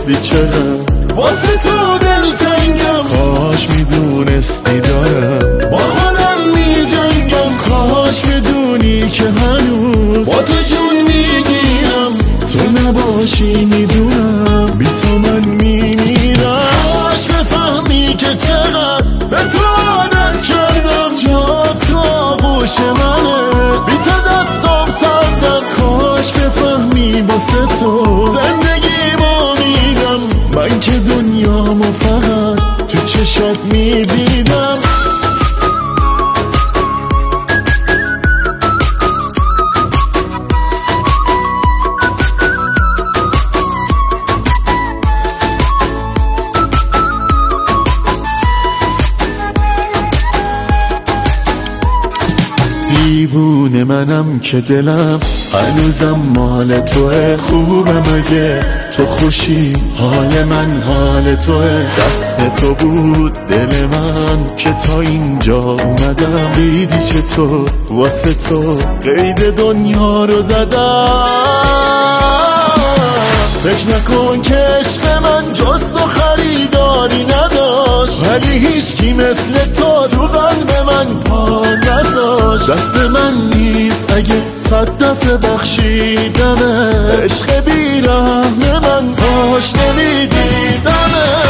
میدونستی چقدر واسه تو دلتنگم، کاش میدونستی دارم با خودم میجنگم، کاش بدونی که هنوز با تو جون میگیرم، تو نباشی میدونم بی تو من میمیرم. کاش بفهمی که چقدر به تو عادت کردم، جا تو آغوش منه، بی تو دستم سردم، کاش بفهمی واسه تو زندگیمو میدم، من که دنیامو فقط تو چشات میدیدم. دیوونه منم که دلم هنوزم مال توه، خوبه مگه تو خوشی حال من حال توه، دست تو بود دل من که تا اینجا اومدم، دیدی چطور واسه تو قید دنیا رو زدم. فکر نکن که عشق من جز تو خریداری نداشت، ولی هیچکی مثل تو قلب من پا نذاشت، دست من نیست اگه 100 دفعه بخشیدمه، عشق بیرحم من کاش نمیدیدمت.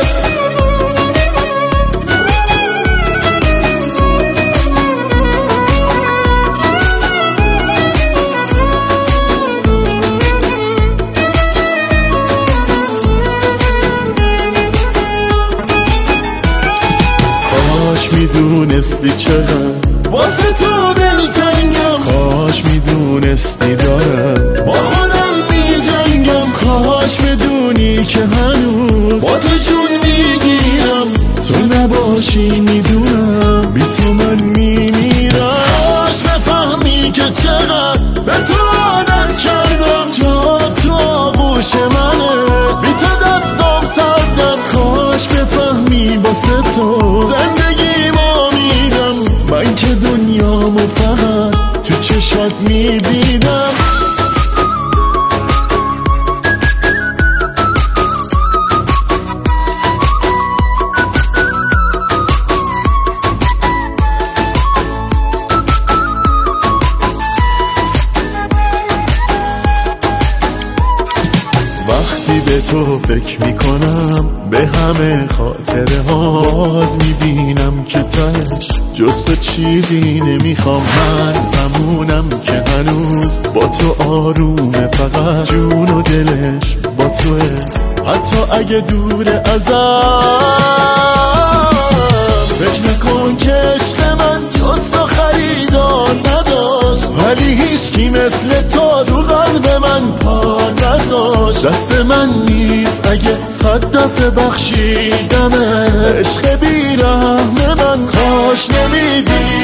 کاش میدونستی چقدر واسه تو دلتنگم، کاش میدونستی دارم با خودم میجنگم، کاش بدونی که هنوز با تو جون میگیرم، تو نباشی میدونم بی تو من میمیرم. کاش بفهمی که چقدر به تو عادت کردم، جا تو آغوش منه، بی تو دستم سردم، کاش بفهمی واسه تو زندگیمو میدم، من که دنیامو فقط تو چشات میدیدم. وقتی به تو فکر میکنم به همه خاطره ها، باز میبینم که تش جز تو چیزی نمیخوام، من همونم که هنوز با تو آرومه، فقط جون و دلش با توه، حتی اگه دور ازم. فکر نکن که عشق من جز تو خریدار نداشت، ولی هیچکی مثل تو قلب من پا نذاشت، دست من نیست اگه 100 دفعه بخشیدمه، عشق بیرحم من کاش نمیدی